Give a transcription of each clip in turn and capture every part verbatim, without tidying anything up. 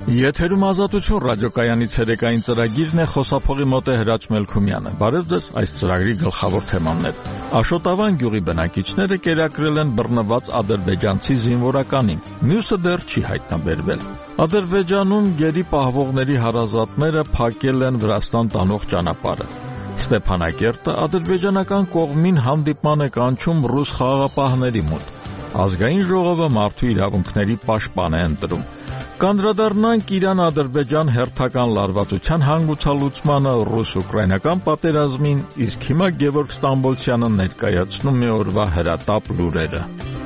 Եթերում Ազատություն ռադիոկայանի ցերեկային ծրագիրն է, խոսափողի մոտ է Հրաչ Մելքումյանը։ Բարև ձեզ, այս ծրագրի գլխավոր թեմաներ։ Աշոտավան գյուղի բնակիչները կերակրել են բռնված ադրբեջանցի զինվորականին, մյուսը դեռ չի հայտնաբերվել։ Ադրբեջանում գերի պահվողների հարազատները փակել են Վրաստան տանող ճանապարհը։ Ստեփանակերտը ադրբեջանական կողմին հանդիպման է կանչում ռուս խաղաղապահների մոտ։ Ազգային ժողովը մարդու իրավունքների պաշտպան է ընտրում։ Կանդրադառնանք Իրան-Ադրբեջան հերթական լարվածության հանգուցալուծմանը, ռուս-ուկրաինական պատերազմին, իսկ հիմա Գևորգ Ստամբոլցյանը ներկայացնում է օրվա հրատապ լուրերը։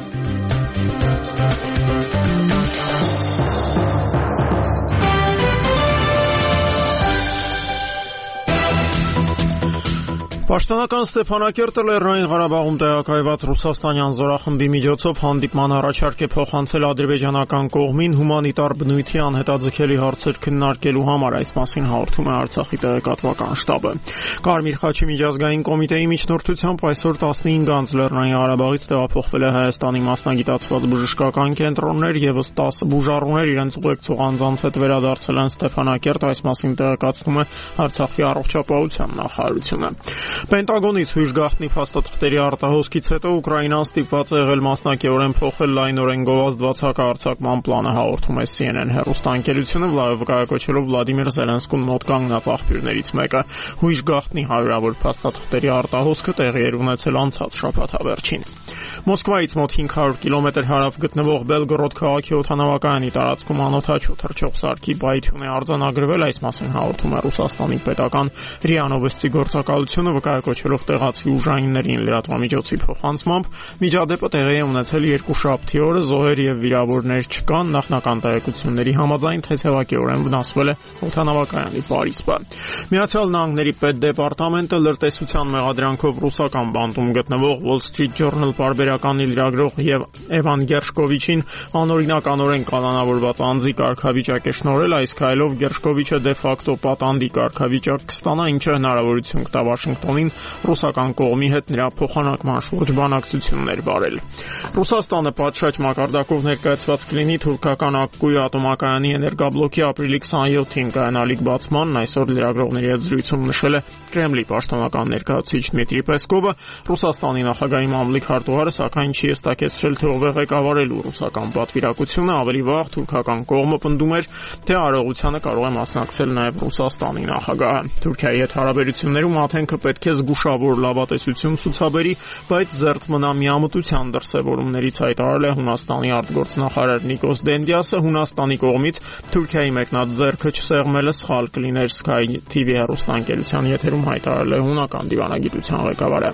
Պաշտոնական Ստեփանակերտը Լեռնային Ղարաբաղում տեղակայված ռուսաստանյան զորախմբի միջոցով հանդիպման առաջարկ է փոխանցել ադրբեջանական կողմին հումանիտար բնույթի անհետաձգելի հարցեր քննարկելու համար, այս մասին հաղորդում է Արցախի տեղեկատվական շտաբը։ Կարմիր խաչի միջազգային կոմիտեի միջնորդությամբ այսօր տասնհինգ անձ Լեռնային Ղարաբաղից տեղափոխվել է Հայաստանի մասնագիտացված բժշկական կենտրոններ, եւս տասը բուժառուներ իրենց ուղեկցող անձանց հետ վերադարձել են Ստեփանակերտ, այս մասին տեղեկացնում է Արցախի առողջապահության նախարարությունը։ Պենտագոնից հույժ գաղտնի փաստաթղթերի արտահոսքից հետո Ուկրաինան ստիպված է եղել մասնակիորեն փոխել լայնորեն գովազդված հակահարձակման պլանը, հաղորդում է C N N հեռուստաընկերությունը, վկայակոչելով Վլադիմիր Զելենսկուն մոտ կանգնած աղբյուրներից մեկը։ Հույժ գաղտնի հարյուրավոր փաստաթղթերի արտահոսքը տեղի էր ունեցել անցած շաբաթավերջին։ Մոսկվայից մոտ հինգ հարյուր կիլոմետր հարավ գտնվող Բելգորոդ քաղաքի օդանավակայանի տարածքում անօդաչու թռչող սարքի պայթյուն է արձանագրվել, այս մասին հաղորդում է Ռուսաստանի պետական РИԱ Նովոստի գործակալությունը, վկայակոչելով տեղացի ուժայիններին լրատվամիջոցի փոխանցմամբ։ Միջադեպը տեղի է ունեցել երկուշաբթի օրը, զոհեր եւ վիրավորներ չկան, նախնական տեղեկությունների համաձայն թեթևակիորեն վնասվել է օդանավակայանի պարիսպը։ Միացյալ Նահանգների պետդեպարտամենտը լրտեսության մեղադրանքով ռուսական բանտում գտնվող Wall Street Journal պարբերականի լրագրող եւ Էվան Գերշկովիչին անօրինականորեն կանոնավորված անձի կարգավիճակ է շնորհել, այս քայլով Գերշկովիչը դե ֆակտո պատանդի կարգավիճակ կստանա, ինչը հնարավորություն կտա Վաշինգտոնին ռուսական կողմի հետ նրա փոխանակման շուրջ բանակցություններ վարել։ Ռուսաստանը պատշաճ մակարդակով ներկայացված կլինի թուրքական Ակկույ ատոմակայանի էներգաբլոկի ապրիլի քսաներկուին կայանալիք բացմանն, այսօր լրագրողների հետ զրույցում նշել է Կրեմլի պաշտոնական ներկայացուցիչ Դմիտրի Պեսկովը։ Ռուսաստանի նախագահի մամլիկ Հարտուղարը սակայն չի հստակեցրել, թե ով է ղեկավարելու ռուսական պատվիրակությունը, ավելի վաղ թուրքական կողմը պնդում էր, թե արարողությանը կարող է մասնակցել նաև Ռուսաստանի նախագահը։ Թուրքիայի հետ հարաբերություններում Աթենքը պետք է զգուշավոր լավատեսություն ցուցաբերի, բայց զերծ մնա միամտության դրսևորումներից, հայտարարել է Հունաստանի արտգործնախարար Նիկոս Դենդիասը։ Հունաստանի կողմից Թուրքիայի մեկնած ձեռքը չսեղմելը սխալ կլիներ, Sky T V հեռուստաընկերության եթերում հայտարարել է հունական դիվանագիտության ղեկավարը։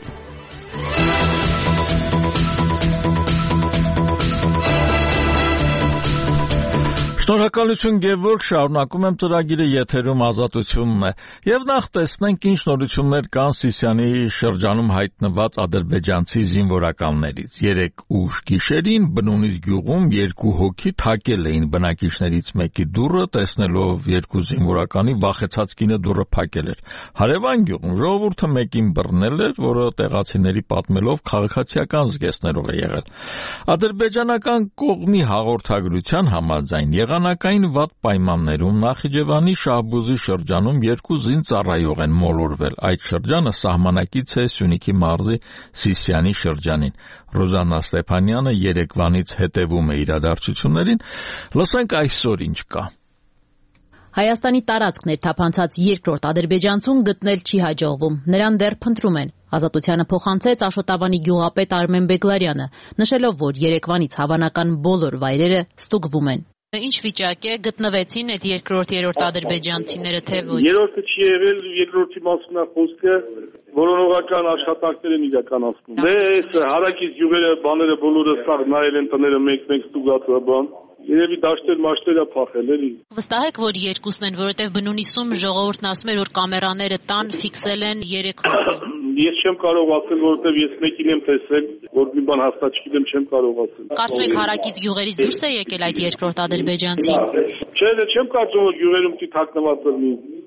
Շնորհակալություն Գևորգ, շարունակում եմ ծրագիրը, եթերում Ազատությունն է։ Եվ նախ տեսնենք ինչ նորություններ կան Սիսիանի շրջանում հայտնված ադրբեջանցի զինվորականներից։ Երեկ ուշ գիշերին բնունից գյուղում երկու հոգի թակել էին բնակիչներից մեկի դուռը, տեսնելով երկու զինվորականի վախեցած կինը դուռը փակել էր։ Հարևան գյուղում ժողովուրդը մեկին բռնել էր, որը տեղացիների պատմելով քաղաքացիական զգեստներով է եղել։ Ադրբեջանական կողմի հաղորդագրության համաձայն եղանակային վատ պայմաններում Նախիջևանի Շահբուզի շրջանում երկու զինծառայող են մոլորվել։ Այդ շրջանը սահմանակից է Սյունիքի մարզի Սիսիանի շրջանին։ Ռոզաննա Ստեփանյանը երեկվանից հետևում է իրադարձություններին։ Լսենք այսօր ինչ կա։ Հայաստանի տարածքն ներթափանցած երկրորդ ադրբեջանցուն գտնել չի հաջողվում, նրան դեռ փնտրում են։ Ազատությանը փոխանցեց Աշոտավանի գյուղապետ Արմեն Բեգլարյանը, նշելով, որ երեկվանից հավանական բոլոր վայրերը ստուգվում են։ Ինչ վիճակ է, գտնվեցին այդ երկրորդ երրորդ ադրբեջանցիները, թե ոչ։ Երրորդը չի եղել, երկրորդի մասն է խոսքը, որոնողական աշխատանքներ են իրականացնում։ Դե այս հարակից յուղերը, բաները բոլորը սաղ նայել են տները մեկ-մեկ ստուգած բան։ Երևի դաշտեր մաշտերա փախել էլի։ Վստահ եք, որ երկուսն են, որովհետև բնունիսում ժողովուրդն ասում էր, որ կամերաները տան ֆիքսել են երեք հոգի։ Ես չեմ կարող ասել, որովհետև ես մեկին եմ տեսել, որ մի բան հաստատ չգիտեմ, չեմ կարող ասել։ Կարծում եք հարակից գյուղերից դուրս է եկել այդ երկրորդ ադրբեջանցին։ Չէ, չեմ կարծում, որ գյուղերում չի թաքնված լինի։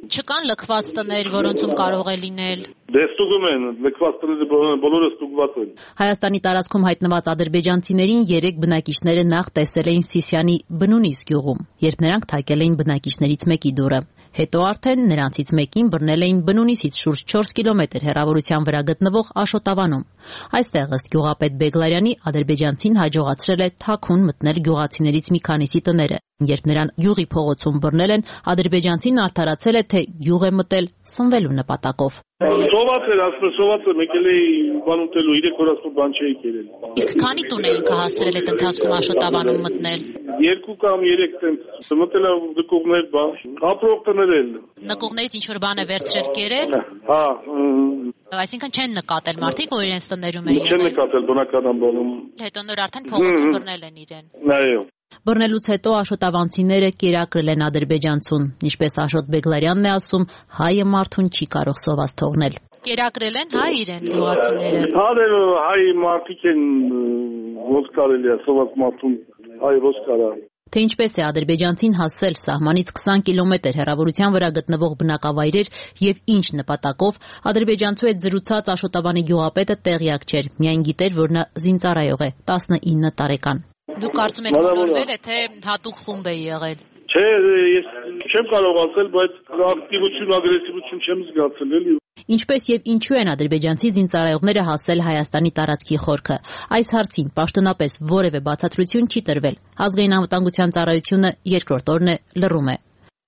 Չկան լքված տներ, որոնցում կարող է լինել։ Դե ստուգում են, լքված տները բոլորը ստուգված են։ Հայաստանի տարածքում հայտնված ադրբեջանցիներին երեք բնակիչները նախ տեսել էին Սիսիանի Բնունիս գյուղում, երբ նրանք թակել էին բնակիչներից մեկի դուռը։ Հետո արդեն նրանցից մեկին բռնել էին Բնունիսից շուրջ չորս կիլոմետր հեռավորության վրա գտնվող Աշոտավանում։ Այստեղ ըստ գյուղապետ Բեգլարյանի ադրբեջանցին հաջողացրել է թաքուն մտնել գյուղացիներից մի քանիսի տները։ Երբ նրան յուղի փողոցում բռնել են, ադրբեջանցին արդարացել է, թե յուղ է մտել սնվելու նպատակով։ Սոված էր, ասում սոված է, եկել էի բան ուտելու, իրեք որ ասում բան չէի կերել։ Իսկ քանի տուն է ինքը հասցրել այդ ընթացքում Աշոտավանում մտնել։ Երկու կամ երեք տենց մտել է նկուղներ, բա, ապրող տներ էլ։ Նկուղներից ինչ որ բան է վերցրել կերել։ Հա։ Այսինքն չեն նկատել մարդիկ, որ իրենց տներում էին։ Չեն նկատել բնական ամբանում։ Հետո նոր արդեն փողոցում բռնել են իրեն։ Այո։ Բռնելուց հետո աշոտավանցիները կերակրել են ադրբեջանցուն, ինչպես Աշոտ Բեգլարյանն է ասում, հայը մարդուն չի կարող սոված թողնել։ Կերակրել են հայ իրեն գյուղացիները։ Հա դե հայ մարդիկ են ոնց կարելի է սոված մարդուն հայ ոնց կարա։ Թե ինչպես է ադրբեջանցին հասել սահմանից քսան կիլոմետր հեռավորության վրա գտնվող բնակավայրեր եւ ինչ նպատակով, ադրբեջանցու հետ զրուցած Աշոտավանի գյուղապետը տեղյակ չէր, միայն գիտեր, որ նա զինծառայող է, տասնինը տարեկան։ Դուք կարծում եք որվել է, թե հատուկ խումբ է եղել։ Չէ, ես չեմ կարող ասել, բայց ակտիվություն, ագրեսիվություն չեմ զգացել էլի։ Ինչպես եւ ինչու են ադրբեջանցի զինծառայողները հասել Հայաստանի տարածքի խորքը։ Այս հարցին պաշտոնապես որևէ բացատրություն չի տրվել։ Ազգային անվտանգության ծառայությունը երկրորդ օրն է լռում է։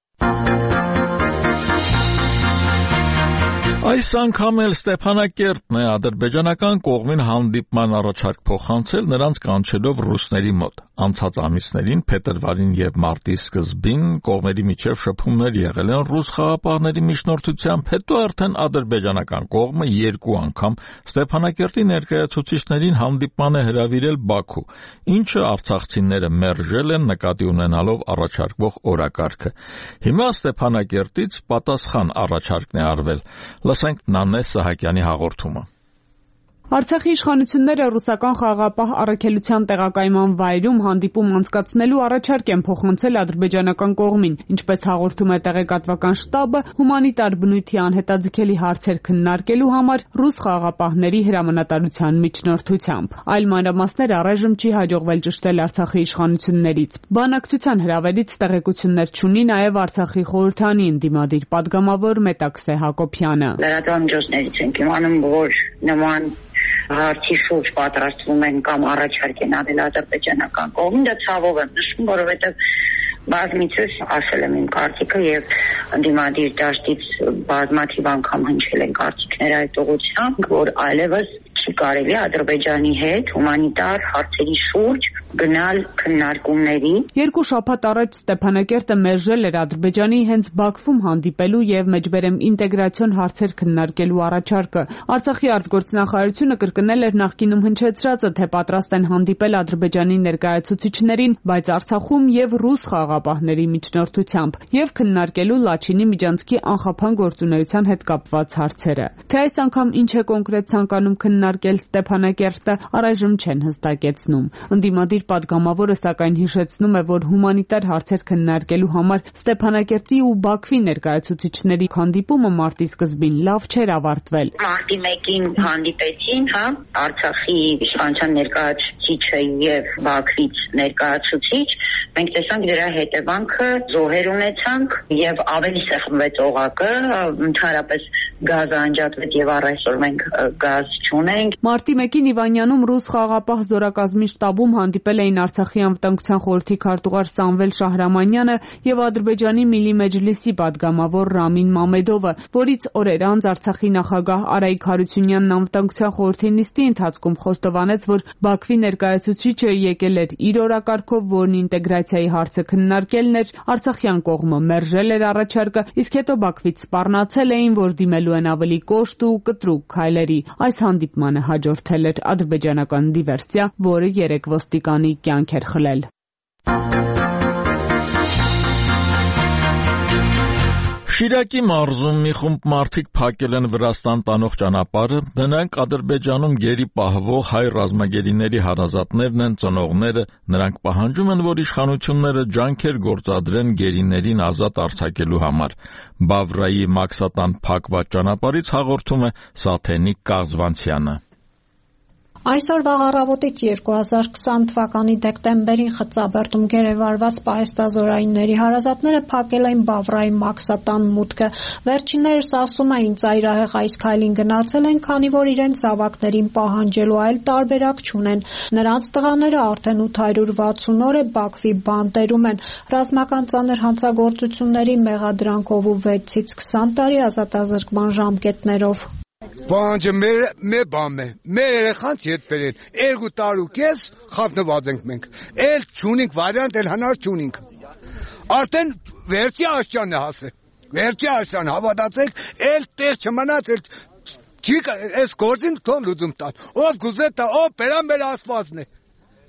Այս անգամ էլ Ստեփանակերտն է ադրբեջանական կողմին հանդիպման առաջարկ փոխանցել նրանց կանչելով ռուսների մոտ։ Անցած ամիսներին փետրվարին եւ մարտի սկզբին կողմերի միջև շփումներ եղել են ռուս խաղապահների միջնորդությամբ, հետո արդեն ադրբեջանական կողմը երկու անգամ Ստեփանակերտի ներկայացուցիչներին հանդիպման է հրավիրել Բաքու, ինչը արցախցիները մերժել են նկատի ունենալով առաջարկվող օրակարգը։ Հիմա Ստեփանակերտից պատասխան առաջարկն է արվել։ Լսենք Նանե Սահակյանի հաղորդումը։ Արցախի իշխանությունները ռուսական խաղաղապահ առաքելության տեղակայման վայրում հանդիպում անցկացնելու առաջարկ են փոխանցել ադրբեջանական կողմին, ինչպես հաղորդում է տեղեկատվական շտաբը, հումանիտար բնույթի անհետաձգելի հարցեր քննարկելու համար ռուս խաղաղապահների հրամանատարության միջնորդությամբ։ Այլ մանրամասներ առայժմ չի հաջողվել ճշտել Արցախի իշխանություններից։ Բանակցության հրավերից տեղեկություններ չունի նաև Արցախի խորհրդանի ընդդիմադիր падգամավոր Մետաքսե Հակոբյանը։ Լրատվամիջոցներից ենք իմանում, որ նման հարցի շուրջ պատրաստվում են կամ առաջարկ են արել ադրբեջանական կողմին, դա ցավով եմ նշում, որովհետև բազմիցս ասել եմ իմ կարծիքը եւ ընդդիմադիր դաշտից բազմաթիվ անգամ հնչել են կարծիքներ այդ ուղղությամբ, որ այլևս չի կարելի Ադրբեջանի հետ հումանիտար հարցերի շուրջ գնալ քննարկումների։ Երկու շաբաթ առաջ Ստեփանակերտը մերժել էր Ադրբեջանի հենց Բաքվում հանդիպելու եւ մեջբերեմ ինտեգրացիոն հարցեր քննարկելու առաջարկը։ Արցախի արտգործնախարարությունը կրկնել էր նախկինում հնչեցրածը, թե պատրաստ են հանդիպել Ադրբեջանի ներկայացուցիչներին, բայց Արցախում եւ ռուս խաղաղապահների միջնորդությամբ եւ քննարկելու Լաչինի միջանցքի անխափան գործունեության հետ կապված հարցերը։ Թե այս անգամ ինչ է կոնկրետ ցանկանում քննարկել Ստեփանակերտը, առայժմ չեն հստակեցնում։ Ընդդիմադիր падգամավորը սակայն հիշեցնում է, որ հումանիտար հարցեր քննարկելու համար Ստեփանակերտի ու Բաքվի ներկայացուցիչների հանդիպումը մարտի սկզբին լավ չէր ավարտվել։ Մարտի մեկին հանդիպեցին, հա, Արցախի իշխանության ներկայացուցիչը եւ Բաքվից ներկայացուցիչ, մենք տեսանք դրա հետևանքը, զոհեր ունեցանք եւ ավելի սեղմվեց օղակը, ընդհանրապես գազը անջատվեց եւ առ այսօր մենք գազ չունենք։ Մարտի մեկին Իվանյանում ռուս խաղաղապահ զորակազմի շտաբում հանդիպել էին Արցախի անվտանգության խորհրդի քարտուղար Սամվել Շահրամանյանը եւ Ադրբեջանի Միլի Մեջլիսի падգամավոր Ռամին Մամեդովը, որից օրեր անց Արցախի նախագահ Արայիկ Հարությունյանն անվտանգության խորհրդի նիստի ընթացքում խոստովանեց, որ Բաքվի ներկայացուցիչը եկել էր իր օրակարգով, որն ինտեգրացիայի հարցը քննարկելն էր, արցախյան կողմը մերժել էր առաջարկը, իսկ հետո Բաքվից սպառնացել էին, որ դիմելու են ավելի կոշտ ու կտրուկ քայլերի։ Այս հանդիպմանը հաջորդել էր ադրբեջանական դիվերսիա, որը երեք ոստիկանի կյանք էր խլել։ Շիրակի մարզում մի խումբ մարդիկ փակել են Վրաստան տանող ճանապարհը, դրանք Ադրբեջանում գերի պահվող հայ ռազմագերիների հարազատներն են, ծնողները, նրանք պահանջում են, որ իշխանությունները ջանքեր գործադրեն գերիներին ազատ արձակելու համար։ Բավրայի Մաքսատան փակված ճանապարհից հաղորդում է Սաթենիկ Կազվանցյանը։ Այսօր վաղառավոտից երկու հազար քսան թվականի դեկտեմբերին Խծաբերդում գերեվարված պահեստազորայինների հարազատները փակել էին Բավրայի Մաքսատան մուտքը։ Վերջիններս ասում էին, ծայրահեղ այս քայլին գնացել են, քանի որ իրենց զավակներին պահանջելու այլ տարբերակ չունեն։ Նրանց տղաները արդեն ութ հարյուր վաթսուն օր է Բաքվի բանտերում են, ռազմական ծանր հանցագործությունների մեղադրանքով ու վեցից քսան տարի ազատազրկման ժամկետներով։ Պահանջը մեր մեր բանն է, մեր երեխանց հետ բերեն, երկու տարի կես խափնված ենք մենք, էլ չունենք վարիանտ, էլ հնար չունենք, արդեն վերջի աշճանն է հասել, վերջի աշճան հավատացեք, էլ տեղ չմնաց, էլ չի այս գործին թող լուծում տան, ով գուզե տա, ով բերան մեր ասվածն է,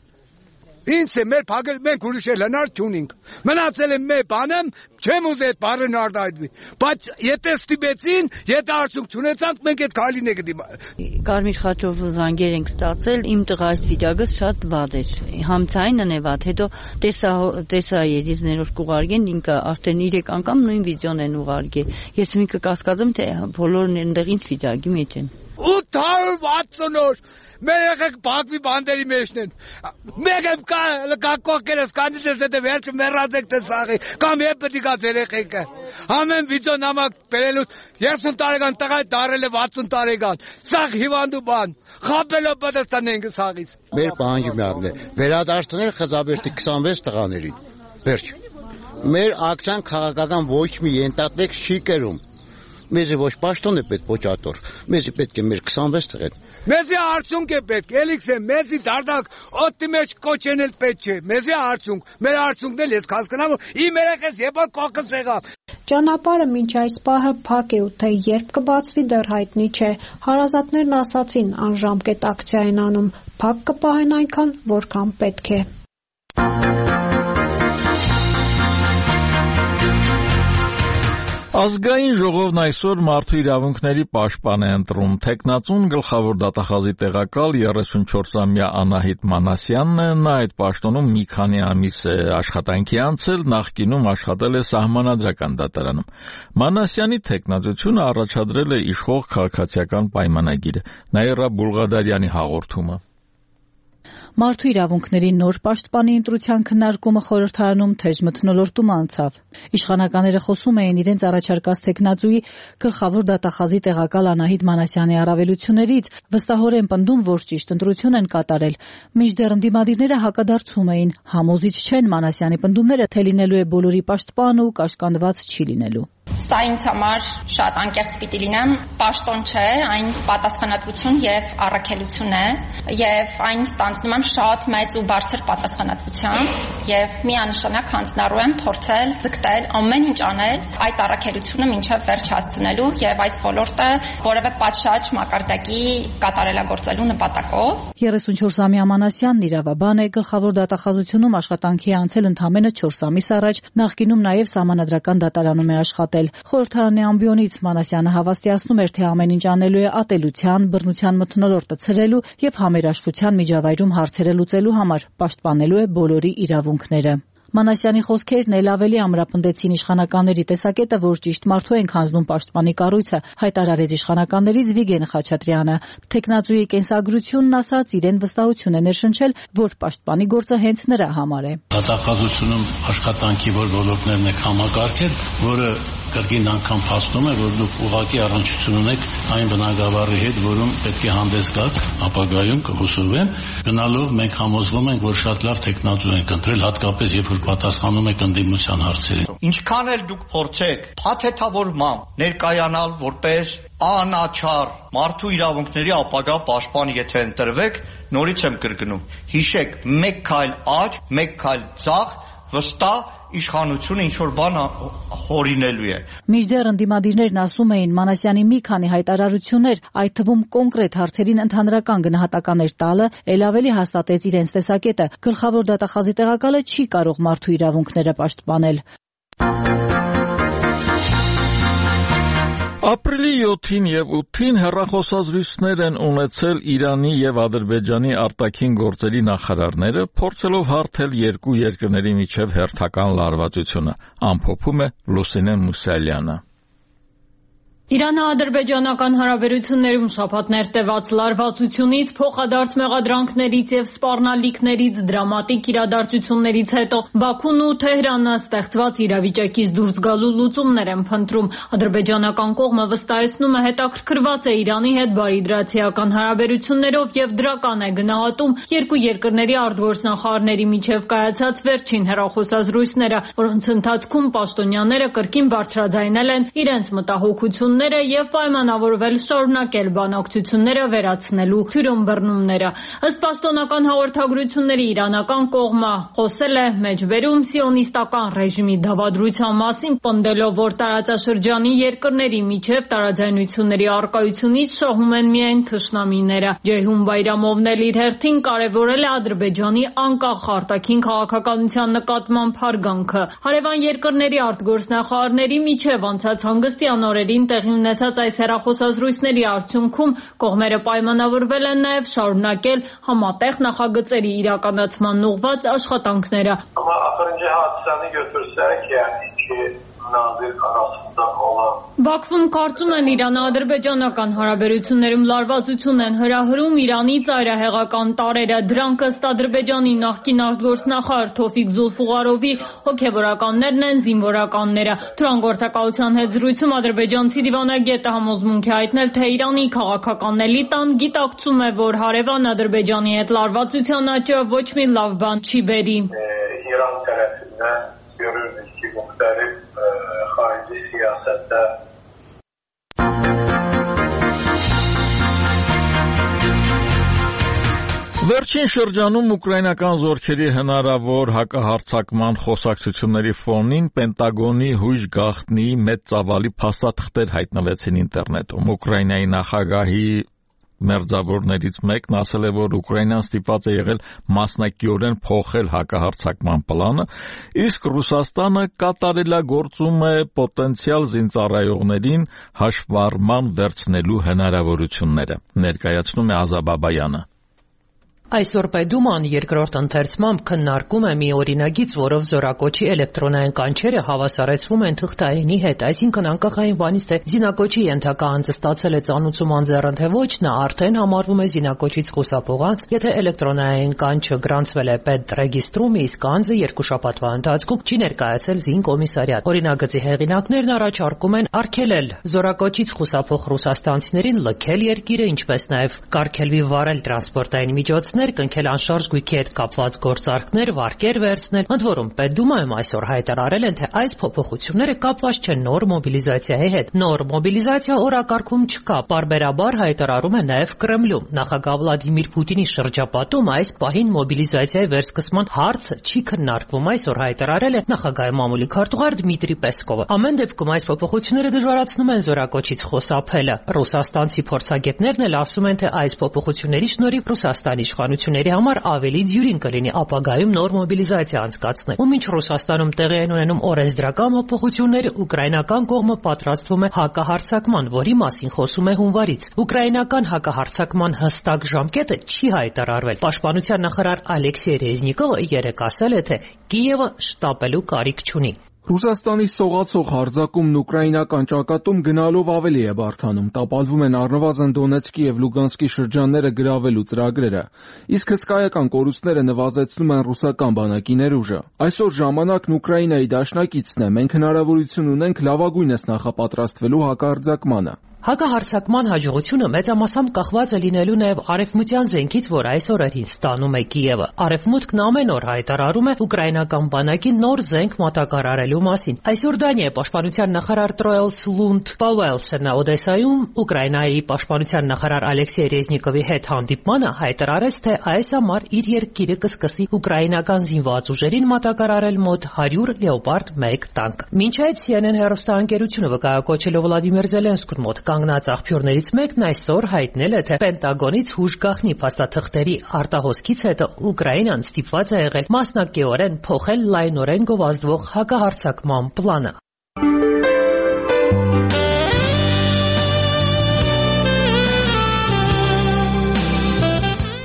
ինձ է մեր փակել, մենք ուրիշ էլ հնար չունենք, մնացել է մեր բանը, չեմ ուզե այդ բառն արտահայտվի, բայց եթե ստիպեցին, եթե արդյունք չունեցանք, մենք այդ քայլին ենք դիմա։ Կարմիր խաչով զանգեր ենք ստացել, իմ տղա այս վիճակը շատ վատ էր, համցայինն է վատ, հետո տեսա տեսա երիզներով կուղարկեն, ինքը արդեն երեք անգամ նույն վիդեոն են ուղարկել, ես ինքը կասկածում, թե բոլորն այնտեղ ինչ վիճակի մեջ են։ ութ հարյուր վաթսուն օր մեր եղեք Բաքվի բանդերի մեջն են, մեկ եմ կակոկերս կանիլես հետը վերջը մեռած եք տեսաղի, կամ եվ պտի կաց երեխեքը, համեն վիդյո նամակ բերելուց երեսուն տարեկան տղայ դարել է վաթսուն տարեկան, սաղ հիվանդու բան, խապելով պատստան ենք սաղից։ Մեր պահանջումն է, վերադարձնել Խծաբերդի քսանվեց տղաներին, վերջ, մեր ակցիան քաղաքական ոչ մի ենթատեք չի կերում, մեզի ոչ պաշտոն է պետք, ոչ ատոր, մեզի պետք է մեր քսանվեց տղեն։ Մեզի արդյունք է պետք, էլիքս է, մեզի դարդակ օդի մեջ կոչեն էլ պետք չէ, մեզի արդյունք, մեր արդյունքն էլ ես կասկնամ, իմ երեխես եպա կողքս եղավ։ Ճանապարհը մինչ այս պահը փակ է ու թե երբ կբացվի դեռ հայտնի չէ։ Հարազատներն ասացին, անժամկետ ակցիա են անում, փակ կպահեն այնքան, որքան պետք է։ Ազգային ժողովն այսօր մարդու իրավունքների պաշտպան է ընտրում։ Տեխնացուն գլխավոր դատախազի տեղակալ երեսունչորսամյա Անահիտ Մանասյանն է, նա այդ պաշտոնում մի քանի ամիս է աշխատանքի անցել, նախկինում աշխատել է Սահմանադրական դատարանում։ Մանասյանի տեխնացությունը առաջադրել է իշխող քաղաքացիական պայմանագիրը։ Նաիրա Բուլղադարյանի հաղորդումը։ Մարդու իրավունքների նոր պաշտպանի ընտրության քննարկումը խորհրդարանում թեժ մթնոլորտում անցավ։ Իշխանականները խոսում էին իրենց առաջարկած տեխնացուի գլխավոր դատախազի տեղակալ Անահիտ Մանասյանի առավելություններից, վստահորեն պնդում, որ ճիշտ ընտրություն են կատարել։ Մինչդեռ ընդդիմադիրները հակադարձում էին, համոզիչ չեն Մանասյանի պնդումները, թե լինելու է բոլորի պաշտպան ու կաշկանդված չի լինելու։ Սա ինձ համար շատ անկեղծ պիտի լինեմ, պաշտոն չէ, այն պատասխանատվություն եւ առաքելություն է, եւ այն ստանձնում եմ շատ մեծ ու բարձր պատասխանատվությամբ եւ միանշանակ հանձնառու եմ փորձել ձգտել ամեն ինչ անել այդ առաքելությունը մինչեւ վերջ հասցնելու եւ այս ոլորտը որևէ պատշաճ մակարդակի կատարելագործելու նպատակով։ երեսունչորսամյա Մանասյանն իրավաբան է, գլխավոր դատախազությունում աշխատանքի անցել ընդամենը չորս ամիս առաջ, նախկինում նաեւ Սահմանադրական դատարանում է աշխատել։ Խորհրդարանի ամբիոնից Մանասյանը հավաստիացնում էր, թե ամեն ինչ անելու է ատելության, բռնության մթնոլորտը ցրելու եւ համերաշխության միջավայրում հարցերը լուծելու համար, պաշտպանելու է բոլորի իրավունքները։ Մանասյանի խոսքերն էլ ավելի ամրապնդեցին իշխանականների տեսակետը, որ ճիշտ մարդու են հանձնում պաշտպանի կառույցը, հայտարարեց իշխանականներից Վիգեն Խաչատրյանը։ Տեխնացուի կենսագրությունն ասաց, իրեն վստահություն է ներշնչել, որ պաշտպանի գործը հենց նրա համար է։ Դատախազությունում աշխատանքի որ ոլորտներն եք համակարգել, որը կրկին անգամ փաստում է, որ դուք ուղղակի առնչություն ունեք այն բնագավառի հետ, որում պետք է հանդես գաք ապագայում կհուսովեմ, գնալով մենք համոզվում ենք, որ շատ լավ տեխնատու ենք ընտրել, հատկապես երբ որ պատասխանում եք ընդդիմության հարցերին։ Ինչքան էլ դուք փորձեք փաթեթավորմամբ ներկայանալ որպես անաչառ մարդու իրավունքների ապագա պաշտպան, եթե ընտրվեք, նորից եմ կրկնում, հիշեք, մեկ քայլ աջ, մեկ քայլ ձախ, վստահ իշխանությունը ինչ-որ բան հորինելու է։ Մինչդեռ ընդդիմադիրներն ասում էին, Մանասյանի մի քանի հայտարարություններ, այդ թվում կոնկրետ հարցերին ընդհանրական գնահատականներ տալը, ել ավելի հաստատեց իրենց տեսակետը։ Գլխավոր դատախազի տեղակալը չի կարող մարդու իրավունքները պաշտպանել։ Ապրիլի յոթին եւ ութին հեռախոսազրույցներ են ունեցել Իրանի եւ Ադրբեջանի արտաքին գործերի նախարարները, փորձելով հարթել երկու երկրների միջև հերթական լարվածությունը, ամփոփում է Լուսինե Մուսալյանը։ Իրано-ադրբեջանական հարաբերություններում շաբաթներ տևած լարվածությունից, փոխադարձ մեղադրանքներից եւ սպառնալիքներից, դրամատիկ իրադարձություններից հետո Բաքուն ու Թեհրանը ստեղծված իրավիճակից դուրս գալու լուծումներ են փնտրում։ Ադրբեջանական կողմը վստահեցնում է հետաքրքրված է Իրանի հետ բարիդրացիական հարաբերություններով եւ դրական է գնահատում երկու երկրների արտգործնախարարների միջև կայացած վերջին հեռախոսազրույցները, որոնց ընթացքում պաշտոնյաները կրկին բարձրաձայնել են իրենց մտահոգությունները եւ պայմանավորվել շարունակել բանակցությունները վերացնելու թյուրըմբռնումները։ Ըստ պաշտոնական հաղորդագրությունների իրանական կողմը խոսել է մեջբերում սիոնիստական ռեժիմի դավադրության մասին, պնդելով, որ տարածաշրջանի երկրների միջև տարաձայնությունների առկայությունից շահում են միայն թշնամիները։ Ջեյհուն Բայրամովն էլ իր հերթին կարևորել է Ադրբեջանի անկախ արտաքին քաղաքականության նկատմամբ հարգանքը։ Հարևան երկրների արտգործնախարարների միջև անցած հանգստյան օրերին տեղի ունեցած այս հեռախոսազրույցների արդյունքում կողմերը պայմանավորվել են նաև շարունակել համատեղ նախագծերի իրականացման ուղղված աշխատանքները։ Բաքվում կարծում են Իրано-ադրբեջանական հարաբերություններում լարվածություն են հրահրում Իրանի ծայրահեղական տարրերը։ Դրանք ըստ Ադրբեջանի նախկին արտգործնախարար Թոֆիկ Զուլֆուղարովի հոգևորականներն են զինվորականները։ Թուրանգործակալության հետ զրույցում ադրբեջանցի դիվանագետը համոզմունք է հայտնել, թե Իրանի քաղաքական էլիտան գիտակցում է, որ հարևան Ադրբեջանի հետ լարվածության աճը ոչ մի լավ բան չի բերի։ İran tarafından görüyoruz ki muhtelif e, harici siyasette Վերջին շրջանում ուկրաինական զորքերի հնարավոր հակահարձակման խոսակցությունների ֆոնին Պենտագոնի հույժ գաղտնի մեծ ծավալի փաստաթղթեր հայտնվեցին ինտերնետում։ Ուկրաինայի նախագահի մերձավորներից մեկն ասել է, որ Ուկրաինան ստիպված է եղել մասնակիորեն փոխել հակահարձակման պլանը, իսկ Ռուսաստանը կատարելագործում է պոտենցիալ զինծառայողներին հաշվառման վերցնելու հնարավորությունները, ներկայացնում է Ազաբաբայանը։ Այսօր Պետդուման երկրորդ ընթերցմամբ քննարկում է մի օրինագիծ, որով զորակոչի էլեկտրոնային կանչերը հավասարեցվում են թղթայինի հետ, այսինքն անկախ այն բանից, թե զինակոչի ենթակա անձը ստացել է ծանուցում անձեռն թե ոչ, նա արդեն համարվում է զինակոչից խուսափող անձ, եթե էլեկտրոնային կանչը գրանցվել է պետռեգիստրում, իսկ անձը երկու շաբաթվա ընթացքում չի ներկայացել զինկոմիսարիատ։ Օրինագծի հեղինակներն առաջարկում են արգելել զորակոչից խուսափող ռուսաստանցիներին լքել երկիրը, ինչպես նաև կարգելվի վարել տրանսպորտային միջոցներ, կնքել անշարժ գույքի հետ կապված գործարքներ, վարկեր վերցնել։ Ընդ որում, Պետդումայում այսօր հայտարարել են, թե այս փոփոխությունները կապված չեն նոր մոբիլիզացիայի հետ։ Նոր մոբիլիզացիա օրակարգում չկա, պարբերաբար հայտարարում է նաև Կրեմլում։ Նախագահ Վլադիմիր Պուտինի շրջապատում այս պահին մոբիլիզացիայի վերսկսման հարցը չի քննարկվում, այսօր հայտարարել է նախագահի մամուլի քարտուղար Դմիտրի Պեսկովը։ Ամեն դեպքում այս փոփոխությունները դժվարացնում են զորակոչից խուսափելը։ Ռուսաստանցի փորձագետներն էլ ասում են, թե այս փոփոխությունների շնորհիվ Ռուսաստանի իշխանությունների համար ավելի դյուրին կլինի ապագայում նոր մոբիլիզացիա անցկացնել։ Ու մինչ Ռուսաստանում տեղի են ունենում օրենսդրական փոփոխություններ, ուկրաինական կողմը պատրաստվում է հակահարձակման, որի մասին խոսում է հունվարից։ Ուկրաինական հակահարձակման հստակ ժամկետը չի հայտարարվել։ Պաշտպանության նախարար Ալեքսեյ Ռեզնիկովը երեկ ասել է, թե Կիևը շտապելու կարիք չունի։ Ռուսաստանի սողացող հարձակումն ուկրաինական ճակատում գնալով ավելի է բարդանում, տապալվում են առնվազն Դոնեցկի եւ Լուգանսկի շրջանները գրավելու ծրագրերը, իսկ հսկայական կորուստները նվազեցնում են ռուսական բանակի ներուժը։ Այսօր ժամանակն Ուկրաինայի դաշնակիցն է, մենք հնարավորություն ունենք լավագույնս նախապատրաստվելու հակահարձակմանը։ Հակահարձակման հաջողությունը մեծամասամբ կախված է լինելու նաև արևմտյան զենքից, որ այս օրերին ստանում է Կիևը։ Արևմուտքն ամեն օր հայտարարում է ուկրաինական բանակի նոր զենք մատակարարելու մասին։ Այսօր Դանիայի պաշտպանության նախարար Տրոելս Լունդ Պաուելսն Օդեսայում Ուկրաինայի պաշտպանության նախարար Ալեքսեյ Ռեզնիկովի հետ հանդիպմանը հայտարարեց, թե այս ամառ իր երկիրը կսկսի ուկրաինական զինված ուժերին մատակարարել մոտ հարյուր Լեոպարդ մեկ տանկ։ Մինչ այդ Սի Են Են հեռուստաընկերությունը վկայակոչելով Վլադիմիր Զելենսկուն մոտ կանգնած աղբյուրներից մեկն այսօր հայտնել է, թե Պենտագոնից հուժ գաղտնի փաստաթղթերի արտահոսքից հետո Ուկրաինան ստիպված է եղել մասնակիորեն փոխել լայնորեն գովազդվող հակահարձակման պլանը։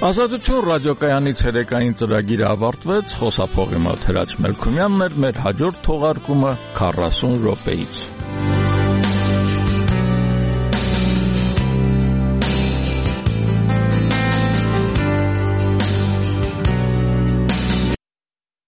Ազատություն ռադիոկայանի ցերեկային ծրագիրը ավարտվեց, խոսափողի մոտ Հրաչ Մելքումյանն էր, մեր հաջորդ թողարկումը քառասուն րոպեից։